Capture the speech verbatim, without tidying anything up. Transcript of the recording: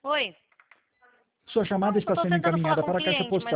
Oi. Sua chamada Eu está tô sendo tentando falar encaminhada com o para a caixa cliente, mas